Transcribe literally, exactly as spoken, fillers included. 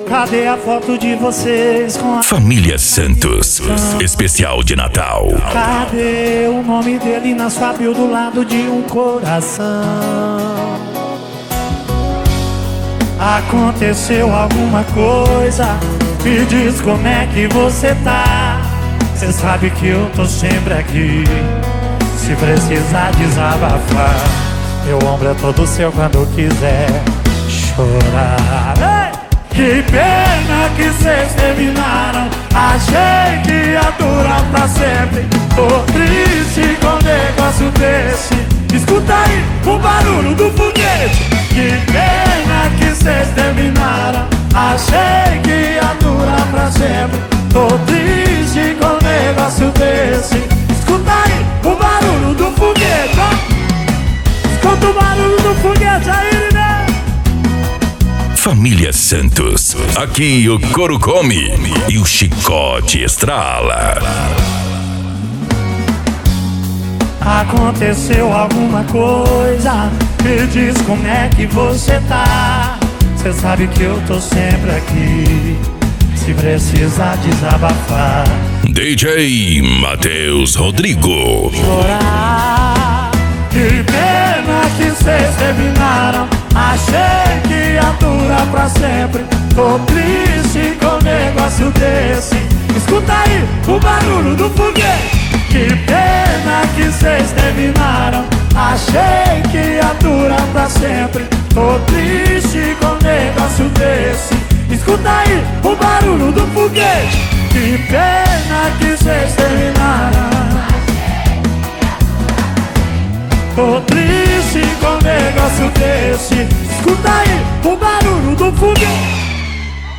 Cadê a foto de vocês com a Família Santos, especial de Natal. Cadê o nome dele na sua bio do lado de um coração? Aconteceu alguma coisa? Me diz como é que você tá. Cê sabe que eu tô sempre aqui, se precisar desabafar. Meu ombro é todo seu quando quiser chorar. Ei! Que pena que cês terminaram. Achei que ia durar pra sempre. Tô triste com um negócio desse. Escuta aí o barulho do foguete. Que pena que cês terminaram. Achei que ia durar pra sempre. Tô triste com um negócio desse. Escuta aí o barulho do foguete, ó. Escuta o barulho do foguete aí, né? Família Santos, aqui o couro come e o chicote estrala. Aconteceu alguma coisa? Me diz como é que você tá. Cê sabe que eu tô sempre aqui, se precisar desabafar. D J Matheus Rodrigo. Chorar. Que pena que cês terminaram. Achei que ia durar pra sempre. Tô triste com um negócio desse. Escuta aí o barulho do foguete. Que pena que cês terminaram. Achei que ia durar pra sempre. Tô triste com um negócio desse. Escuta aí o barulho do foguete. Que pena que cês terminaram. Tô triste com um negócio desse.